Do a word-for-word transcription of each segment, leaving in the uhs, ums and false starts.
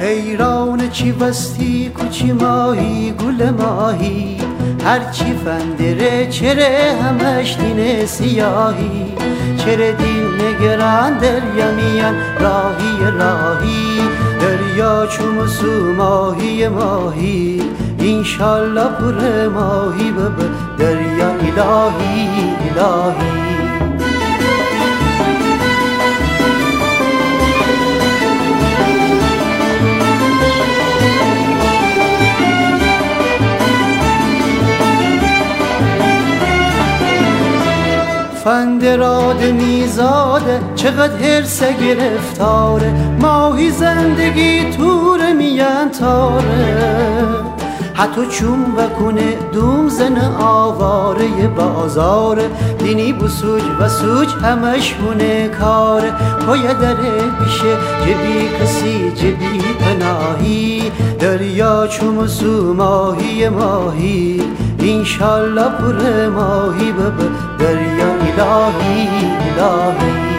حیران چی وستی کوچی ماهی گل ماهی هرچی فندره چره همش دین سیاهی چره دین نگران دریا میان راهی راهی دریا چوم سو ماهی ماهی انشالله پر ماهی بب دریا الهی الهی فندراده میزاده چقدر هرسه گرفتاره ماهی زندگی توره میان تاره حتی چون بکنه دوم زن آواره بازاره دینی بسوج و سوج همش هونه کاره پای دره بشه جبی کسی جبی پناهی دریا چوم سو ماهی ماهی انشالله پر ماهی بب دریا الهی الهی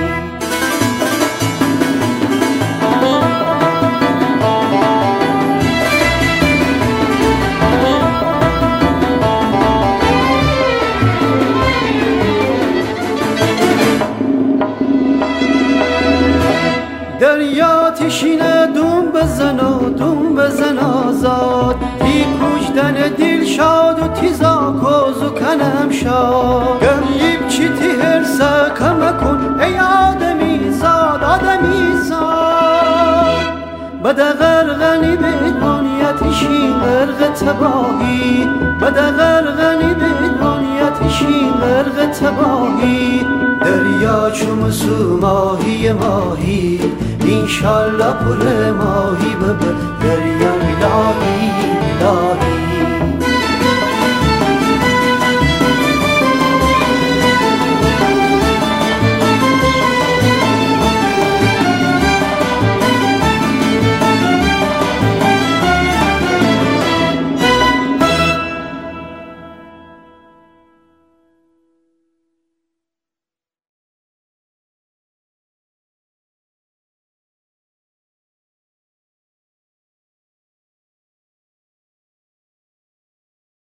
دریا تشینه دوم بزن و دوم بزن آزاد تی کشتن دل شاد و تیزا کوزو کنم شاد گریب چی تی هرسه کم کن ای آدمی زاد آدمی زاد بده غرغنی به دنیاتشی غرق تباهی بده غرغنی به دنیاتشی غرق تباهی دریا چوم سو ماهی ماهی انشالله پر ماهی بب دریا